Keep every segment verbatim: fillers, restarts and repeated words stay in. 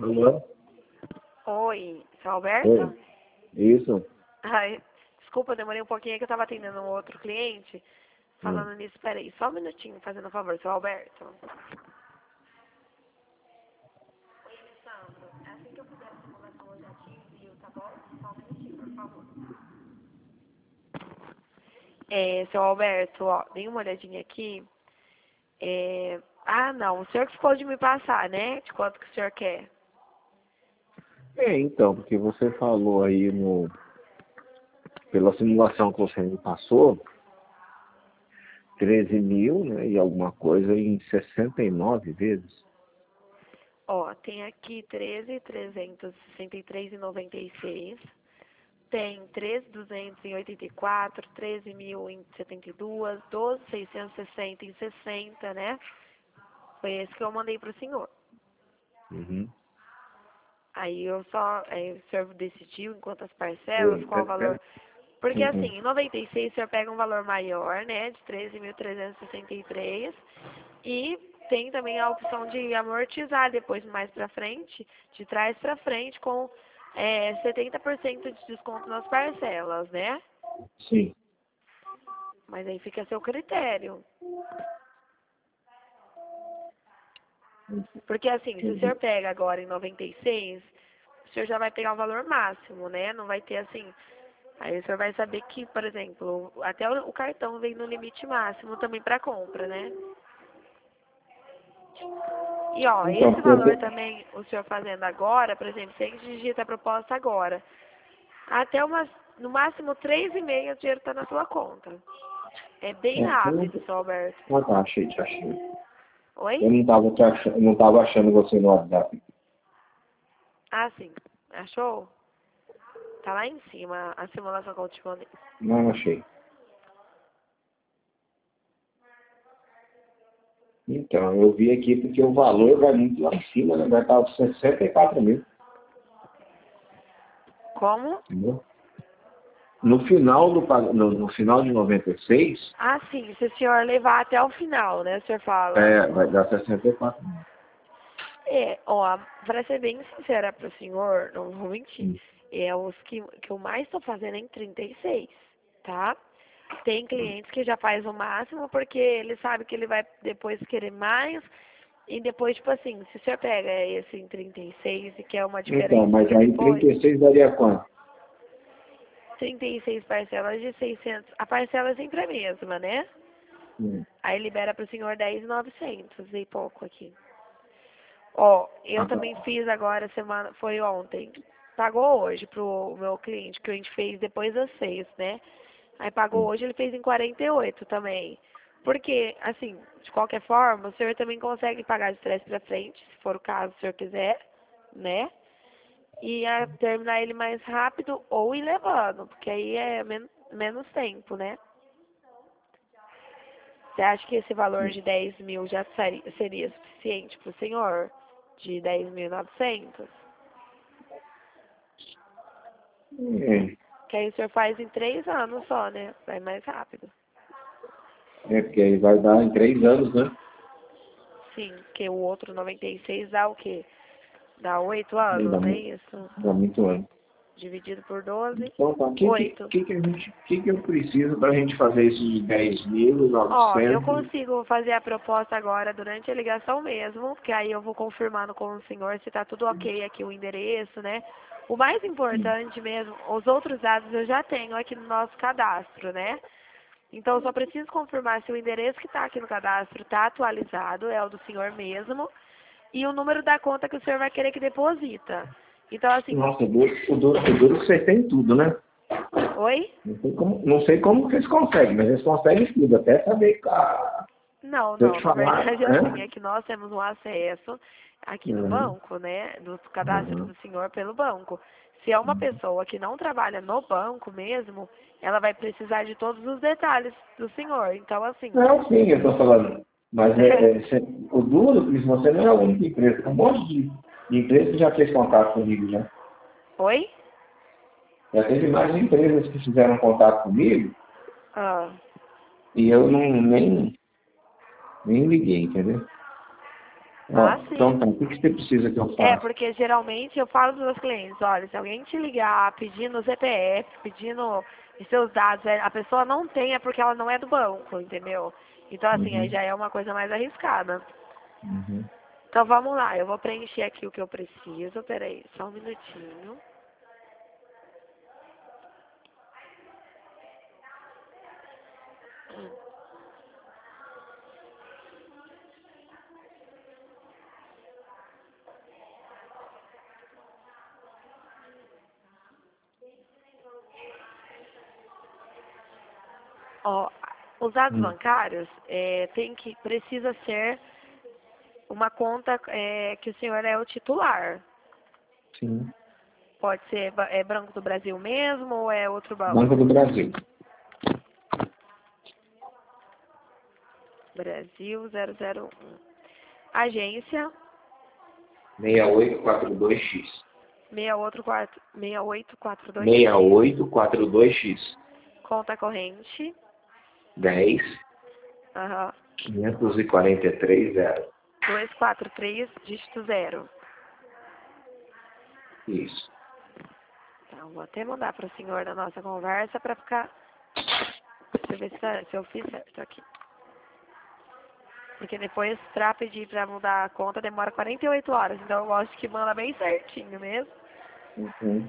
Alô? Oi, seu Alberto? Oi. Isso. Ai, desculpa, eu demorei um pouquinho que eu tava atendendo um outro cliente. Hum. Falando nisso, peraí, só um minutinho, fazendo um favor, seu Alberto. Oi, Alessandro. Assim que eu fizer a simulação, eu já te envio, tá bom? Só um minutinho, por favor. É, seu Alberto, ó, dei uma olhadinha aqui. É... Ah, não, o senhor que ficou de me passar, né? De quanto que o senhor quer. É, então, porque você falou aí no, pela simulação que você me passou, treze mil, né, e alguma coisa em sessenta e nove vezes. Ó, tem aqui treze, trezentos e sessenta e três e noventa e seis. Tem treze, duzentos em oitenta e quatro, treze mil em setenta e dois, doze, seiscentos e sessenta em sessenta, né? Foi esse que eu mandei pro senhor. Uhum. Aí eu só, aí o senhor decidiu em quantas parcelas, Oi, qual o é, valor. é. Porque assim, Uhum. em noventa e seis o senhor pega um valor maior, né? De treze mil trezentos e sessenta e três. E tem também a opção de amortizar depois mais pra frente, de trás pra frente, com é, setenta por cento de desconto nas parcelas, né? Sim. Mas aí fica a seu critério. Porque assim, se o senhor Entendi. pega agora em noventa e seis, o senhor já vai pegar o valor máximo, né? Não vai ter assim. Aí o senhor vai saber que, por exemplo, até o o cartão vem no limite máximo também para compra, né? E ó, Então, esse valor porque, também, o senhor fazendo agora, por exemplo, se a gente digita a proposta agora, até umas, no máximo três e meia o dinheiro está na sua conta. É bem é, eu rápido, não, seu Alberto. ah, tá, achei, te achei. Oi? Eu não tava, te achando, eu não tava achando você no WhatsApp. Ah, sim. Achou? Tá lá em cima a simulação que eu te mandei. Não achei. Então, eu vi aqui porque o valor vai muito lá em cima, né? Vai estar sessenta e quatro mil. Como? Entendeu? No final do pag- no, no final de noventa e seis, Ah, sim, se o senhor levar até o final, né, o senhor fala. é, vai dar sessenta e quatro mil. É, ó, pra ser bem sincera pro senhor, não vou mentir, Hum. é os que, que eu mais tô fazendo é em trinta e seis, tá? Tem clientes que já faz o máximo porque ele sabe que ele vai depois querer mais e depois, tipo assim, se o senhor pega esse em trinta e seis e quer uma Então, mas diferencinha aí depois, trinta e seis daria quanto? trinta e seis parcelas de seiscentos, a parcela sempre é a mesma, né? Hum. Aí libera pro senhor dez mil e novecentos e pouco aqui. Ó, eu Ah, tá. também fiz agora, semana, foi ontem. Pagou hoje pro meu cliente, que a gente fez depois das seis, né? Aí pagou Hum. hoje, ele fez em quarenta e oito também. Porque, assim, de qualquer forma, o senhor também consegue pagar de trás pra frente, se for o caso, o senhor quiser, né? E a, terminar ele mais rápido ou ir levando, porque aí é men menos tempo, né? Você acha que esse valor de dez mil já seria, seria suficiente pro senhor? De dez mil e novecentos? É, Que aí o senhor faz em três anos só, né? Vai mais rápido. é, porque aí vai dar em três anos, né? Sim, porque o outro noventa e seis dá o quê? Dá oito Aí dá, anos, não é mu- isso? dá muito ano. Dividido por doze, Então, tá. O que, que, oito. que, que, a gente, que, que eu preciso para a gente fazer isso de dez mil, Ó, eu novecentos? consigo fazer a proposta agora durante a ligação mesmo, porque aí eu vou confirmando com o senhor se tá tudo ok aqui o endereço, né? O mais importante mesmo, os outros dados eu já tenho aqui no nosso cadastro, né? Então eu só preciso confirmar se o endereço que está aqui no cadastro está atualizado, é o do senhor mesmo, e o número da conta que o senhor vai querer que deposita. Então assim, Nossa, o duro, o duro, o duro que você tem tudo, né? oi? Não sei como, não sei como que eles conseguem, mas eles conseguem tudo, até saber. Ah, Não, se eu não, te na falar, verdade é assim, né? é que nós temos um acesso aqui no Uhum, banco, né, do cadastro uhum. do senhor pelo banco. Se é uma pessoa que não trabalha no banco mesmo, ela vai precisar de todos os detalhes do senhor. Então, assim, Não, sim, eu estou falando. Mas é, é, cê- o duro, Cris, você não é a única empresa. Tem um monte de, de empresas que já fez contato comigo, já. oi? Já teve mais empresas que fizeram contato comigo Ah, e eu não, nem, nem liguei, entendeu? Ah, Ó, sim. então, tá, o que, que você precisa que eu É, faça? porque geralmente eu falo para os meus clientes, olha, se alguém te ligar pedindo o C P F, pedindo os seus dados, é, a pessoa não tem, é porque ela não é do banco, entendeu? Então, assim, aí Uhum, já é uma coisa mais arriscada. uhum. Então, vamos lá, eu vou preencher aqui o que eu preciso, peraí, só um minutinho. Ó, os dados Hum, bancários, é, tem que, precisa ser uma conta é, que o senhor é o titular. sim. Pode ser ba- é Banco do Brasil mesmo ou é outro Banco do banco? Brasil. Brasil zero zero um. Agência seis oito quatro dois x. seis oito quatro seis oito quatro dois seis X. oito quatro dois x. Conta corrente. dez, Aham. quinhentos e quarenta e três, zero. duzentos e quarenta e três, dígito zero. Isso. Então, vou até mandar para o senhor na nossa conversa para ficar. Deixa eu ver se, tá- se eu fiz certo aqui. Porque depois, para pedir para mudar a conta, demora quarenta e oito horas. Então, eu gosto que manda bem certinho mesmo. Uhum.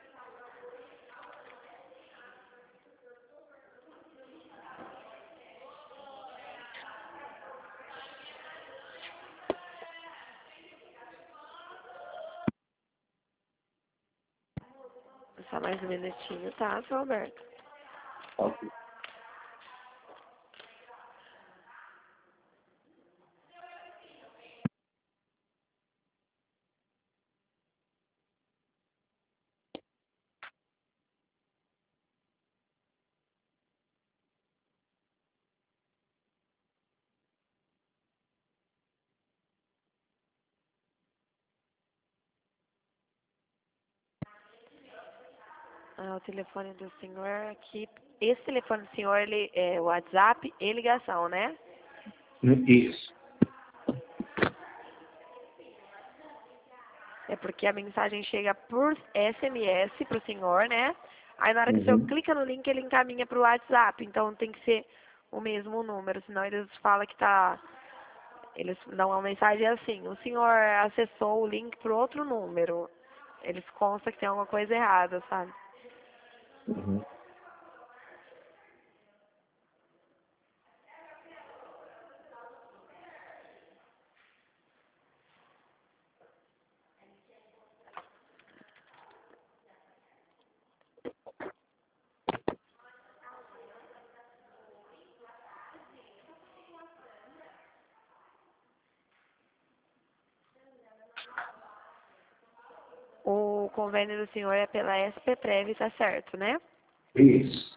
Só mais um minutinho, tá, seu Alberto? Ok. Ah, o telefone do senhor aqui. Esse telefone do senhor, ele é WhatsApp e ligação, né? Isso. É porque a mensagem chega por S M S pro senhor, né? Aí na hora que o senhor Uhum. clica no link, ele encaminha pro WhatsApp. Então tem que ser o mesmo número, senão eles falam que tá. Eles dão uma mensagem assim, o senhor acessou o link pro outro número. Eles constam que tem alguma coisa errada, sabe? Uhum. O convênio do senhor é pela S P Prev, tá certo, né? Isso.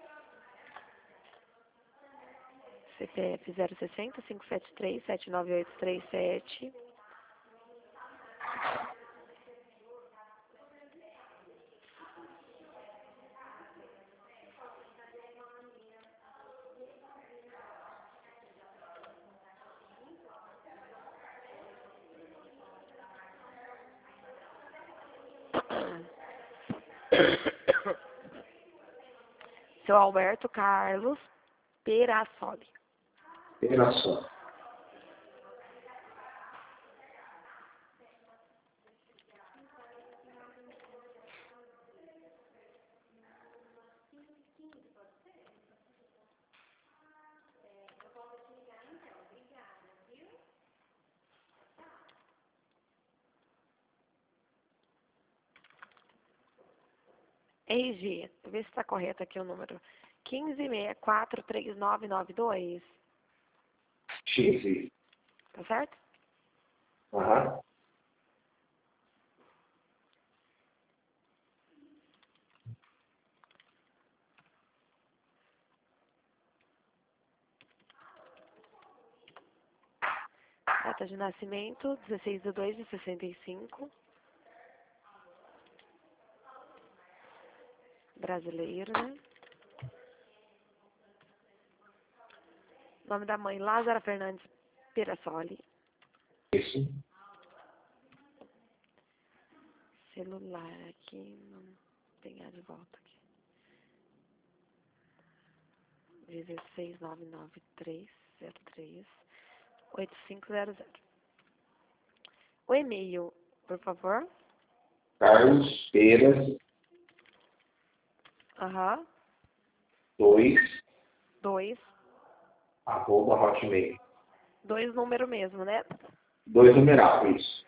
C P F zero sessenta, cinco sete três, sete nove oito três sete. Seu Alberto Carlos Perassoli. Era só. R G, vê se está correto aqui o número. um cinco seis quatro três nove nove dois. X. Isso. Tá certo? Aham. Data de nascimento, dezesseis de dois de sessenta e cinco. Brasileiro, né? Nome da mãe, Lázara Fernandes Perassoli. Isso. Celular aqui, não pegar de volta aqui. dezesseis nove nove três zero três oito cinco zero zero. O e-mail, por favor. Carlos Peiras Aham. dois Dois. arroba hotmail. Dois número mesmo, né? Dois numeral, isso.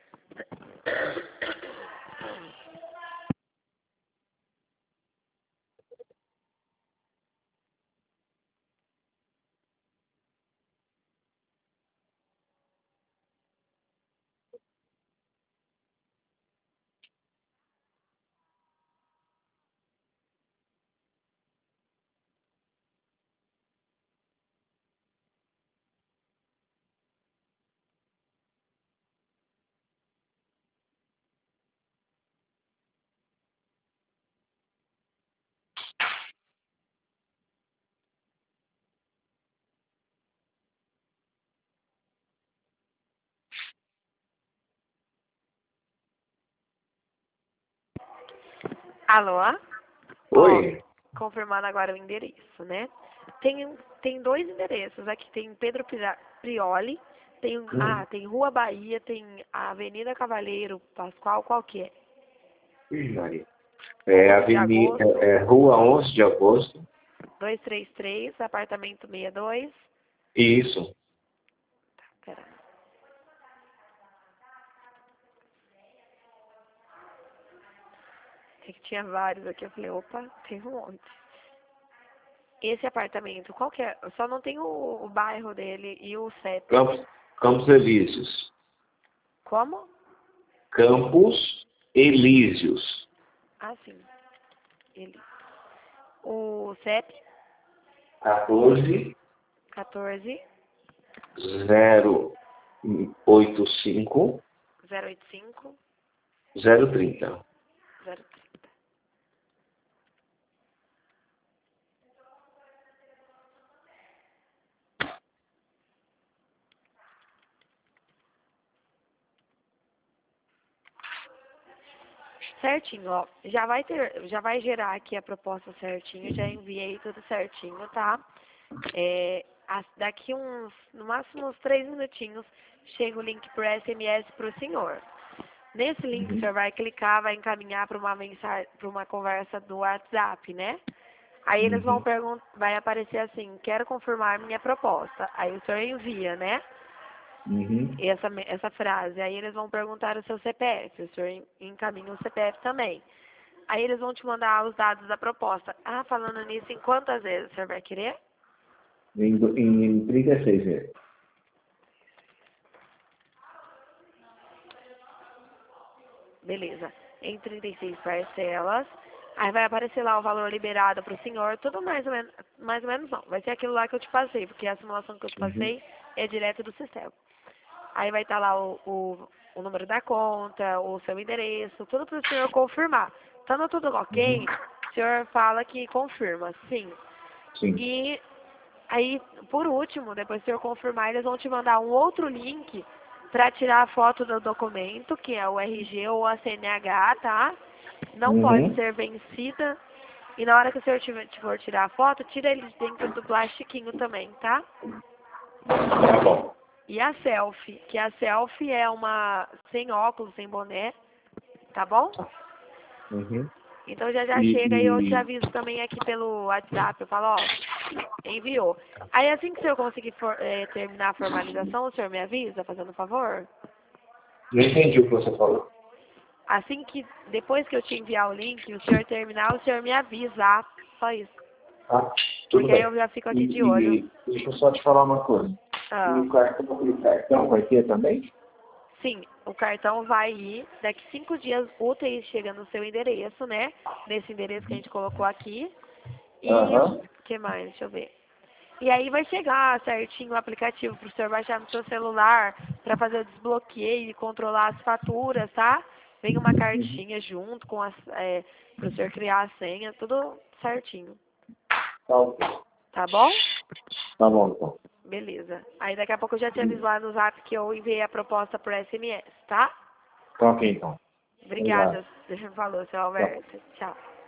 Alô? Oi. Ó, confirmando agora o endereço, né? Tem, um- tem dois endereços. Aqui tem Pedro Pira- Prioli, tem, um- Hum. ah, tem Rua Bahia, tem a Avenida Cavaleiro Pascoal, qual que é? Ih, Maria. É, onze de avenida, agosto, é, Rua onze de agosto. duzentos e trinta e três, apartamento sessenta e dois. Isso. Pera. É que tinha vários aqui, eu falei, opa, tem um monte. Esse apartamento, qual que é? Eu só não tenho o, o bairro dele e o C E P. Campos, Campos Elíseos. Como? Campos Elíseos. Ah, sim. Ele. O C E P, quatorze quatorze, zero oito cinco zero oito cinco, zero trinta. zero trinta. Certinho, ó. Já vai ter, já vai gerar aqui a proposta certinho, já enviei tudo certinho, tá? É, as- daqui uns, no máximo uns três minutinhos, chega o link por S M S pro senhor. Nesse link o senhor vai clicar, vai encaminhar para uma mensagem, para uma conversa do WhatsApp, né? Aí eles vão Uhum. perguntar, vai aparecer assim, quero confirmar minha proposta. Aí o senhor envia, né? Uhum. Essa, me- essa frase. Aí eles vão perguntar o seu C P F, o senhor en- encaminha o C P F também. Aí eles vão te mandar os dados da proposta. Ah, falando nisso, em quantas vezes o senhor vai querer? Em, do- em trinta e seis vezes. Beleza. Em trinta e seis parcelas. Aí vai aparecer lá o valor liberado para o senhor, tudo mais ou menos, mais ou menos não. Vai ser aquilo lá que eu te passei, porque a simulação que eu te Uhum. passei é direto do sistema. Aí vai estar lá o, o, o número da conta, o seu endereço, tudo para o senhor confirmar. Estando tudo Uhum. ok, o senhor fala que confirma, sim. Sim. E aí, por último, depois do senhor confirmar, eles vão te mandar um outro link para tirar a foto do documento, que é o R G ou a C N H, tá? Não pode Uhum. ser vencida. E na hora que o senhor tiver, for tirar a foto, tira ele de dentro do plastiquinho também, tá? Tá bom. E a selfie, que a selfie é uma sem óculos, sem boné, tá bom? Uhum. Então já já E, chega e eu te e aviso também aqui pelo WhatsApp. Eu falo, ó, enviou. Aí assim que o senhor conseguir for- eh, terminar a formalização, o senhor me avisa, fazendo um favor? não entendi o que você falou. Assim que, depois que eu te enviar o link, o senhor terminar, o senhor me avisa. Só isso. Tá? Tudo Porque aí eu bem. já fico E, aqui de olho. e deixa eu só te falar uma coisa. E Ah, o cartão, e o cartão vai ter também? sim, o cartão vai ir daqui cinco dias úteis, chega no seu endereço, né? Nesse endereço que a gente colocou aqui. E Aham. o que mais? Deixa eu ver. E aí vai chegar certinho o aplicativo para o senhor baixar no seu celular para fazer o desbloqueio e controlar as faturas, tá? Vem uma Uhum. cartinha junto com as, é, para o senhor criar a senha, tudo certinho. Tá ok. Tá bom? Tá bom, então. Beleza. Aí daqui a pouco eu já te aviso lá no zap que eu enviei a proposta por S M S, tá? Tá ok, então. Obrigada. Falou, seu Alberto. Tchau.